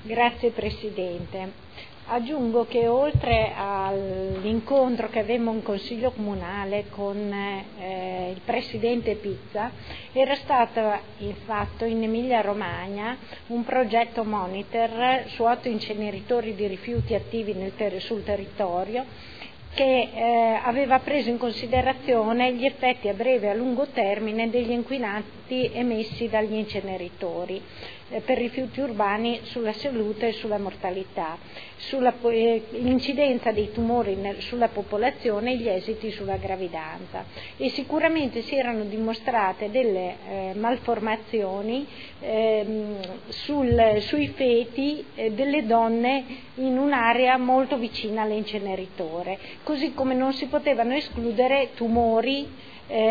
Grazie Presidente. Aggiungo che oltre all'incontro che avevamo in Consiglio Comunale con il Presidente Pizza, era stato fatto in Emilia Romagna un progetto monitor su 8 inceneritori di rifiuti attivi sul territorio, che aveva preso in considerazione gli effetti a breve e a lungo termine degli inquinanti emessi dagli inceneritori per rifiuti urbani sulla salute e sulla mortalità, l'incidenza dei tumori sulla popolazione e gli esiti sulla gravidanza. E sicuramente si erano dimostrate delle malformazioni sui feti delle donne in un'area molto vicina all'inceneritore, così come non si potevano escludere tumori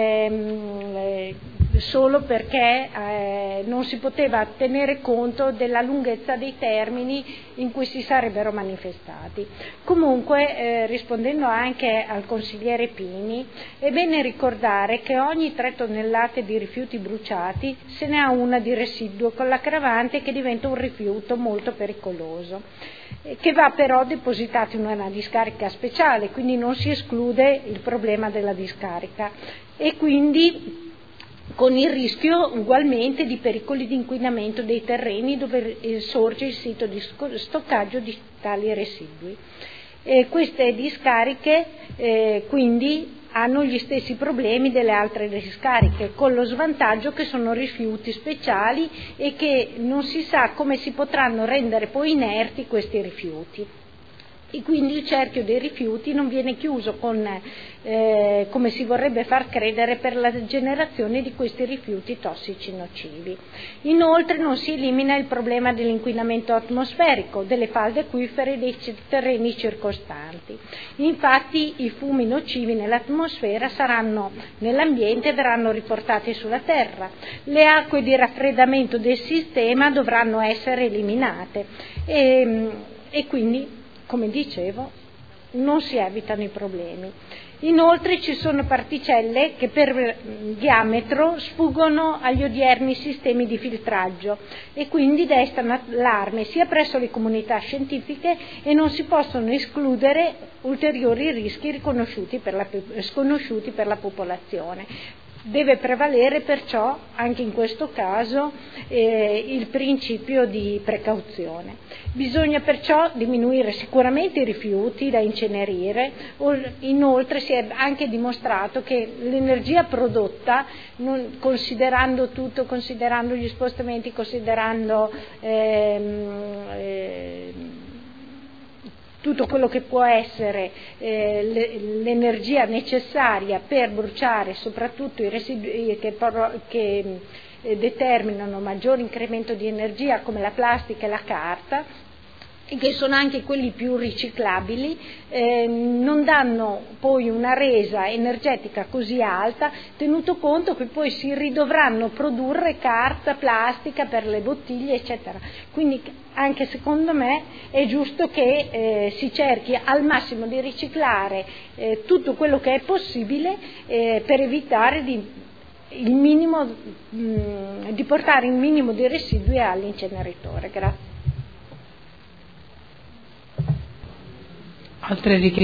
solo perché non si poteva tenere conto della lunghezza dei termini in cui si sarebbero manifestati. Comunque, rispondendo anche al consigliere Pini, è bene ricordare che ogni 3 tonnellate di rifiuti bruciati se ne ha una di residuo, con l'aggravante che diventa un rifiuto molto pericoloso, che va però depositato in una discarica speciale, quindi non si esclude il problema della discarica, e quindi con il rischio ugualmente di pericoli di inquinamento dei terreni dove sorge il sito di stoccaggio di tali residui. Queste discariche quindi hanno gli stessi problemi delle altre discariche, con lo svantaggio che sono rifiuti speciali e che non si sa come si potranno rendere poi inerti questi rifiuti. E quindi il cerchio dei rifiuti non viene chiuso come si vorrebbe far credere, per la generazione di questi rifiuti tossici nocivi. Inoltre non si elimina il problema dell'inquinamento atmosferico, delle falde acquifere e dei terreni circostanti. Infatti i fumi nocivi nell'atmosfera saranno nell'ambiente e verranno riportati sulla terra. Le acque di raffreddamento del sistema dovranno essere eliminate e quindi, come dicevo, non si evitano i problemi. Inoltre ci sono particelle che per diametro sfuggono agli odierni sistemi di filtraggio e quindi destano allarme sia presso le comunità scientifiche, e non si possono escludere ulteriori rischi sconosciuti per la popolazione. Deve prevalere perciò anche in questo caso il principio di precauzione. Bisogna perciò diminuire sicuramente i rifiuti da incenerire. Inoltre si è anche dimostrato che l'energia prodotta, considerando tutto, considerando gli spostamenti, considerando tutto quello che può essere l'energia necessaria per bruciare soprattutto i residui che determinano maggior incremento di energia, come la plastica e la carta, e che sono anche quelli più riciclabili, non danno poi una resa energetica così alta, tenuto conto che poi si ridovranno produrre carta, plastica per le bottiglie, eccetera. Quindi anche secondo me è giusto che si cerchi al massimo di riciclare tutto quello che è possibile, per evitare di portare il minimo di residui all'inceneritore. Grazie. Altre richieste?